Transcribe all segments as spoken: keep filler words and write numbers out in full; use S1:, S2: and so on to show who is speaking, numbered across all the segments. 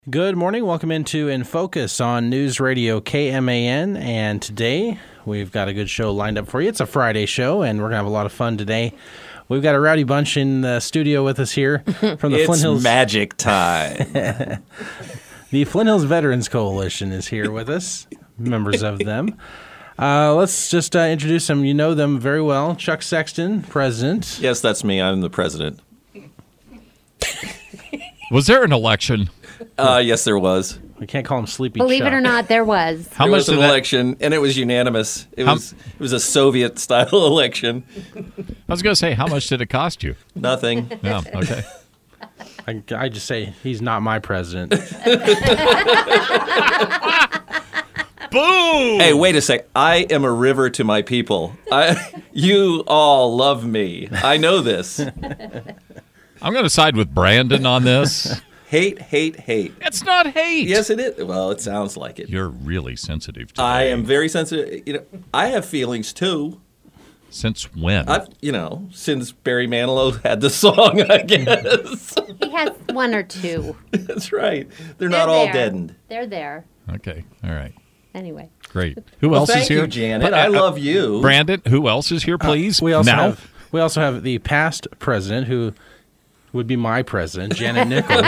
S1: Good morning. Welcome into In Focus on News Radio K M A N. And today we've got a good show lined up for you. It's a Friday show, and we're going to have a lot of fun today. We've got a rowdy bunch in the studio with us here from the
S2: it's
S1: Flint Hills.
S2: It's magic time.
S1: The Flint Hills Veterans Coalition is here with us, members of them. Uh, let's just uh, introduce them. You know them very well. Chuck Sexton, president.
S2: Yes, that's me. I'm the president.
S3: Was there an election?
S2: Uh, yes, there was.
S1: We can't call him Sleepy
S4: Believe
S1: Chuck.
S4: it or not, there was.
S3: How
S2: there
S3: much
S2: was an
S3: did that-
S2: election, and it was unanimous. It
S3: How-
S2: was it was a Soviet-style election.
S3: I was going to say, how much did it cost you?
S2: Nothing.
S3: No, okay.
S1: I, I just say he's not my president.
S3: Boom!
S2: Hey, wait a sec. I am a river to my people. I, you all love me. I know this.
S3: I'm going to side with Brandon on this.
S2: Hate, hate, hate.
S3: It's not hate.
S2: Yes, it is. Well, it sounds like it.
S3: You're really sensitive today.
S2: I am very sensitive. You know, I have feelings too.
S3: Since when?
S2: I've, you know, since Barry Manilow had the song, I guess.
S4: He has one or two.
S2: That's right. They're,
S4: They're
S2: not all
S4: there.
S2: deadened.
S4: They're there.
S3: Okay, all right.
S4: Anyway.
S3: Great. Who
S2: Well,
S3: else
S2: thank
S3: is here?
S2: you, Janet.
S3: But,
S2: I
S3: uh,
S2: love you.
S3: Brandon, who else is here, please?
S1: We also
S3: now?
S1: have we also have the past president, who would be my president, Janet Nichols.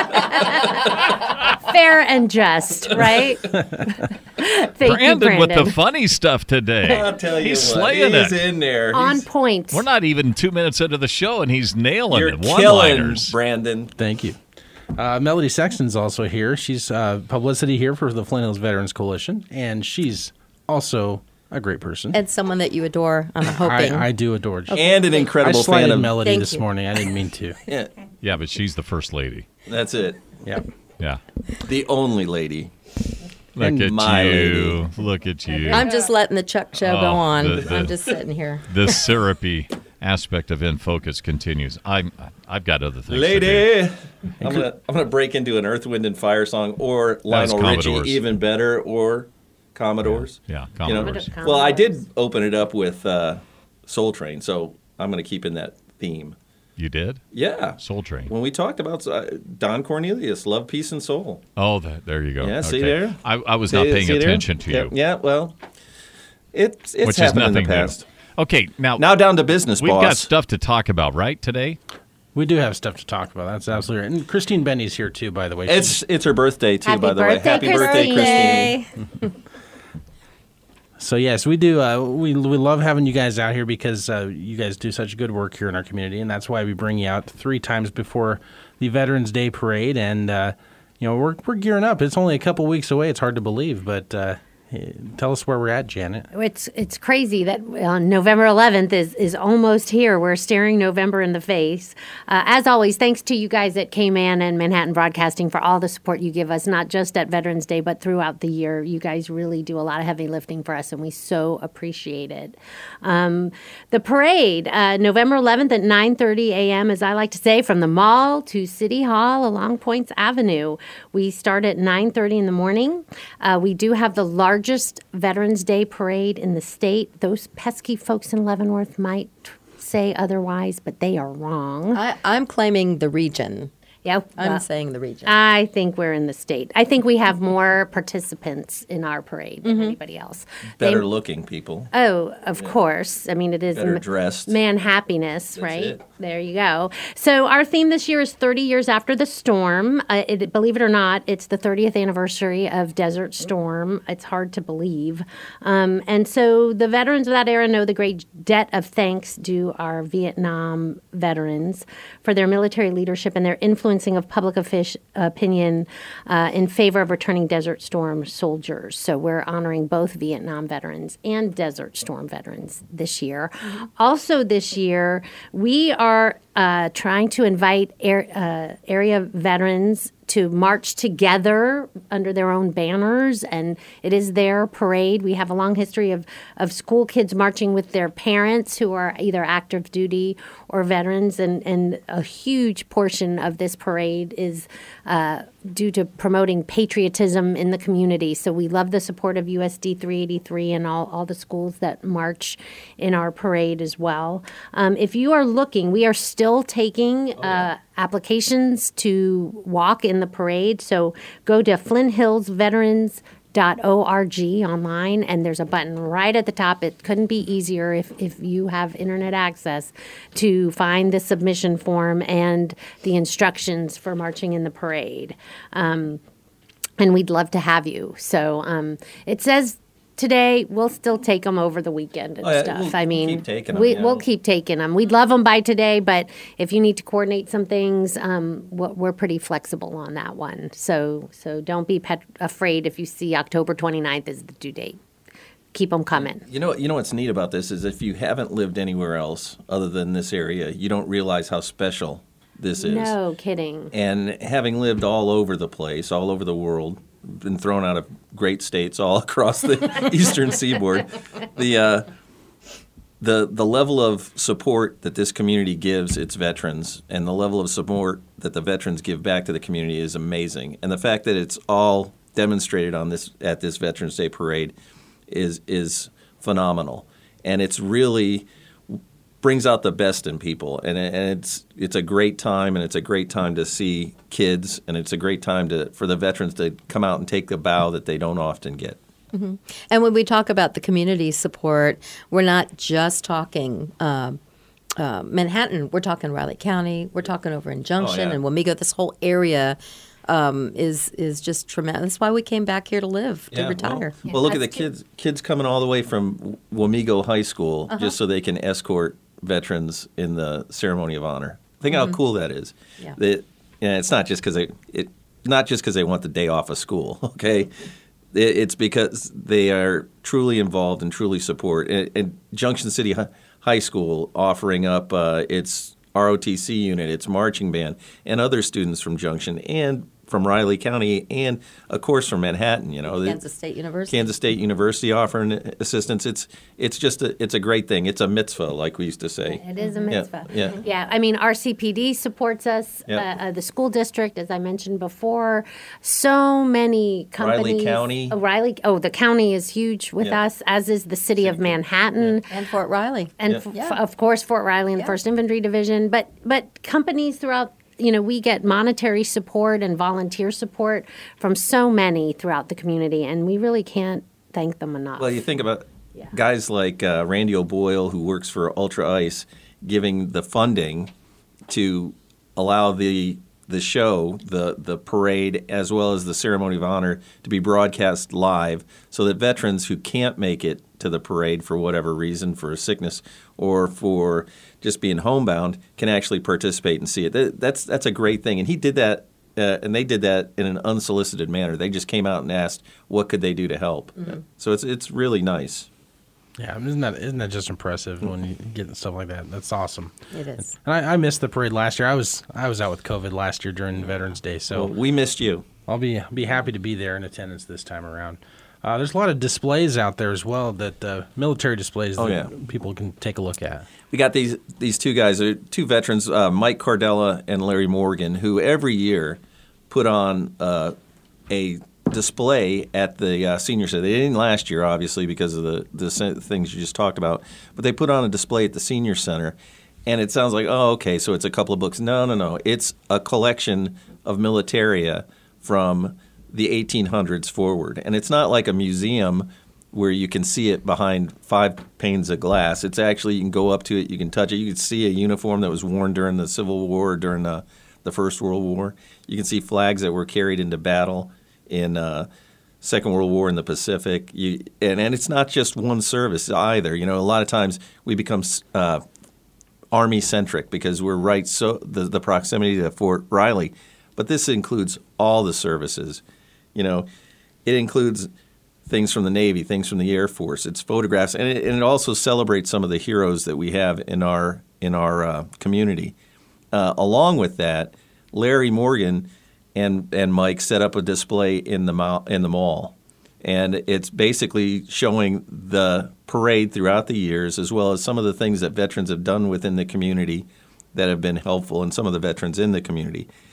S4: Fair and just, right? Thank
S3: Brandon,
S4: you, Brandon.
S3: with the funny stuff today.
S2: I'll tell you
S3: he's
S2: what,
S3: slaying
S2: he's
S3: it.
S2: in there.
S4: On
S2: He's,
S4: point.
S3: We're not even two minutes into the show, and he's nailing
S2: you're
S3: it.
S2: killing,
S3: One-liners.
S2: Brandon.
S1: Thank you. Uh, Melody Sexton's also here. She's uh, publicity here for the Flint Hills Veterans Coalition, and she's also a great person.
S5: And someone that you adore, I'm hoping.
S1: I, I do adore.
S2: And an
S1: I
S2: incredible
S1: slighted
S2: fan of
S1: Melody
S5: Thank
S1: this
S5: you.
S1: morning. I didn't mean to.
S2: Yeah,
S3: Yeah, but she's the first lady.
S2: that's it.
S1: Yeah.
S3: Yeah.
S2: The only lady.
S3: Look
S1: And
S3: at
S2: my
S3: you.
S2: lady.
S3: Look at you.
S5: I'm just letting the Chuck show go
S3: Oh,
S5: on.
S3: the- the-
S5: I'm just sitting here.
S3: The syrupy aspect of In Focus continues. I'm, I've got other things to do.
S2: Lady. I'm gonna I'm gonna break into an Earth, Wind, and Fire song, or Lionel Richie,
S3: Commodores.
S2: even better, or Commodores.
S3: Yeah,
S2: You know?
S3: Commodores.
S4: Commodores.
S2: Well, I did open it up with uh, Soul Train, so I'm gonna keep in that theme.
S3: You did?
S2: Yeah.
S3: Soul Train.
S2: When we talked about uh, Don Cornelius, Love, Peace, and Soul.
S3: Oh, that, there you go.
S2: Yeah, see
S3: Okay.
S2: there?
S3: I, I was not
S2: See-
S3: paying
S2: see there?
S3: attention to
S2: Yeah,
S3: you.
S2: Yeah, well, it's it's
S3: Which is
S2: happened in
S3: nothing
S2: the past.
S3: new. Okay, now,
S2: Now down to business,
S3: we've
S2: boss.
S3: got stuff to talk about, right, today?
S1: We do have stuff to talk about. That's absolutely right. And Christine Benny's here, too, by the way.
S2: It's it's her birthday too,
S4: Happy
S2: by the
S4: birthday,
S2: way. Happy birthday,
S4: Christine.
S2: Christine!
S1: So, yes, we do. Uh, we, we love having you guys out here because uh, you guys do such good work here in our community, and that's why we bring you out three times before the Veterans Day Parade. And, uh, you know, we're, we're gearing up. It's only a couple weeks away. It's hard to believe, but uh, tell us where we're at, Janet.
S4: It's it's crazy that on November eleventh is, is almost here. We're staring November in the face. Uh, as always, thanks to you guys at K-Man and Manhattan Broadcasting for all the support you give us, not just at Veterans Day, but throughout the year. You guys really do a lot of heavy lifting for us, and we so appreciate it. Um, the parade, uh, November eleventh at nine thirty a.m., as I like to say, from the mall to City Hall along Points Avenue. We start at nine thirty in the morning. Uh, we do have the largest Veterans Day parade in the state. Those pesky folks in Leavenworth might say otherwise, but they are wrong.
S5: I, I'm claiming the region.
S4: Yeah,
S5: I'm
S4: well,
S5: saying the region.
S4: I think we're in the state. I think we have more participants in our parade than anybody else.
S2: Better
S4: They-
S2: looking people,
S4: Oh, of course. I mean, it is
S2: better
S4: ma-
S2: dressed.
S4: man happiness, right?
S2: it.
S4: There you go. So our theme this year is thirty years after the storm. Uh, it, believe it or not, it's the thirtieth anniversary of Desert Storm. It's hard to believe. Um, and so the veterans of that era know the great debt of thanks due our Vietnam veterans for their military leadership and their influencing of public offic- opinion uh, in favor of returning Desert Storm soldiers. So we're honoring both Vietnam veterans and Desert Storm veterans this year. Also this year, we are uh, trying to invite air, uh, area veterans to march together under their own banners, and it is their parade. We have a long history of, of school kids marching with their parents who are either active duty or veterans, and, and a huge portion of this parade is uh, due to promoting patriotism in the community. So we love the support of U S D three eighty-three and all, all the schools that march in our parade as well. Um, if you are looking, we are still taking uh, applications to walk in the parade. So go to Flint Hills Veterans dot org online, and there's a button right at the top. It couldn't be easier if, if you have internet access to find the submission form and the instructions for marching in the parade. Um, and we'd love to have you. So um, it says today, we'll still take them over the weekend and
S2: Oh, yeah,
S4: stuff.
S2: we'll
S4: I mean,
S2: keep taking 'em,
S4: we,
S2: you know.
S4: we'll keep taking them. We'd love them by today, but if you need to coordinate some things, um, we're we're pretty flexible on that one. So so don't be pet- afraid if you see October twenty-ninth is the due date. Keep them coming.
S2: You know, you know what's neat about this is if you haven't lived anywhere else other than this area, you don't realize how special this is.
S4: No kidding.
S2: And having lived all over the place, all over the world, been thrown out of great states all across the eastern seaboard, the uh, the the level of support that this community gives its veterans and the level of support that the veterans give back to the community is amazing. And the fact that it's all demonstrated on this at this Veterans Day parade is is phenomenal. And it's really brings out the best in people, and, and it's it's a great time, and it's a great time to see kids, and it's a great time to for the veterans to come out and take the bow that they don't often get.
S5: Mm-hmm. And when we talk about the community support, we're not just talking um, uh, Manhattan. We're talking Riley County. We're talking over in Junction
S2: Oh, yeah.
S5: and Wamego. This whole area um, is is just tremendous. That's why we came back here to live, to
S2: Yeah,
S5: retire.
S2: Well, well, look at the
S4: That's good.
S2: kids kids coming all the way from Wamego High School
S5: Uh-huh.
S2: just so they can escort veterans in the ceremony of honor. Think how cool that is.
S5: Mm-hmm. Yeah.
S2: That, and it's not just because they it not just because they want the day off of school. Okay, it, it's because they are truly involved and truly support. And, and Junction City Hi- High School offering up uh, its R O T C unit, its marching band, and other students from Junction and from Riley County, and of course from Manhattan. You know,
S5: Kansas State University.
S2: Kansas State University offering assistance. It's it's just a, it's a great thing. It's a mitzvah, like we used to say.
S4: It is a
S2: Yeah,
S4: mitzvah.
S2: yeah.
S4: Yeah, I mean, R C P D supports us,
S2: Yeah.
S4: uh, uh, the school district, as I mentioned before. So many companies.
S2: County.
S4: Oh, Riley, oh, the county is huge with
S2: Yeah.
S4: us, as is the city of Manhattan.
S5: And Fort Riley.
S4: And
S2: Yeah.
S4: f-
S5: Yeah.
S4: of course, Fort Riley and the
S5: Yeah.
S4: First Infantry Division, but but companies throughout, you know, we get monetary support and volunteer support from so many throughout the community, and we really can't thank them enough.
S2: Well, you think about
S4: Yeah.
S2: guys like uh, Randy O'Boyle, who works for Ultra Ice, giving the funding to allow the the show, the the parade, as well as the ceremony of honor to be broadcast live, so that veterans who can't make it to the parade for whatever reason, for a sickness or for just being homebound, can actually participate and see it. That, that's that's a great thing, and he did that. Uh, and they did that in an unsolicited manner. They just came out and asked, "What could they do to help?"
S5: Mm-hmm.
S2: So it's it's really nice.
S1: Yeah, isn't that isn't that just impressive when you get stuff like that? That's awesome.
S5: It is.
S1: And I, I missed the parade last year. I was I was out with COVID last year during Veterans Day, so
S2: Well, we missed you.
S1: I'll be be happy to be there in attendance this time around. Uh, there's a lot of displays out there as well, that uh, military displays
S2: Oh,
S1: that
S2: yeah.
S1: people can take a look at.
S2: We got these these two guys, uh, two veterans, uh, Mike Cardella and Larry Morgan, who every year put on uh, a display at the uh, senior center. They didn't last year, obviously, because of the, the sen- things you just talked about, but they put on a display at the senior center, and it sounds like, oh, okay, so it's a couple of books. No, no, no. It's a collection of militaria from the eighteen hundreds forward, and it's not like a museum where you can see it behind five panes of glass. It's actually, you can go up to it, you can touch it. You can see a uniform that was worn during the Civil War, or during the, the First World War. You can see flags that were carried into battle in uh, Second World War in the Pacific. You, and, and it's not just one service either. You know, a lot of times we become uh, Army-centric because we're right so the, the proximity to Fort Riley. But this includes all the services. You know, it includes things from the Navy, things from the Air Force. It's photographs, and it, and it also celebrates some of the heroes that we have in our in our uh, community. Uh, along with that, Larry Morgan and and Mike set up a display in the mall, in the mall, and it's basically showing the parade throughout the years, as well as some of the things that veterans have done within the community that have been helpful, and some of the veterans in the community.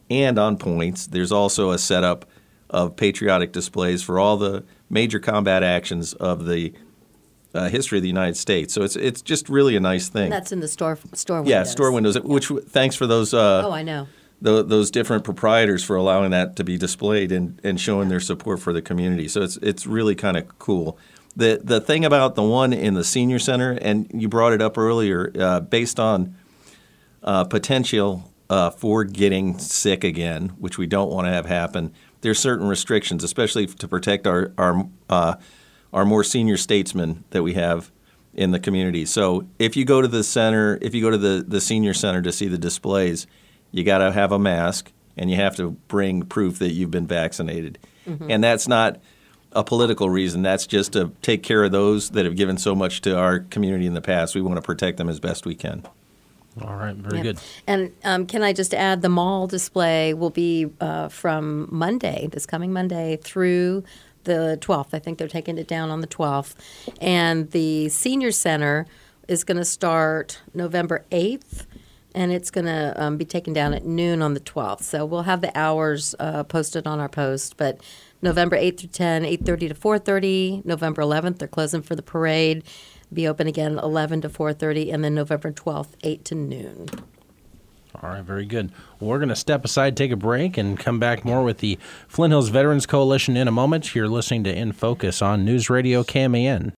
S2: and on points, there's also a setup of patriotic displays for all the major combat actions of the uh, history of the United States. So it's it's just really a nice thing.
S5: And that's in the store store windows.
S2: Yeah, store windows. Which thanks for those. Uh,
S5: Oh, I know.
S2: tho- those different proprietors for allowing that to be displayed and, and showing their support for the community. So it's it's really kind of cool. The the thing about the one in the senior center, and you brought it up earlier, uh, based on uh, potential uh, for getting sick again, which we don't want to have happen. There's certain restrictions, especially to protect our our uh, our more senior statesmen that we have in the community. So if you go to the center, if you go to the, the senior center to see the displays, you got to have a mask and you have to bring proof that you've been vaccinated. Mm-hmm. And that's not a political reason. That's just to take care of those that have given so much to our community in the past. We want to protect them as best we can.
S1: All right, very
S5: Yeah.
S1: good.
S5: And um, can I just add, the mall display will be uh, from Monday, this coming Monday, through the twelfth. I think they're taking it down on the twelfth. And the senior center is going to start November eighth, and it's going to um, be taken down at noon on the twelfth. So we'll have the hours uh, posted on our post. But November eighth through ten, eight thirty to four thirty. November eleventh, they're closing for the parade. Be open again eleven to four thirty, and then November twelfth, eight to noon.
S1: All right, very good. Well, we're going to step aside, take a break, and come back more with the Flint Hills Veterans Coalition in a moment. You're listening to In Focus on News Radio K M A N.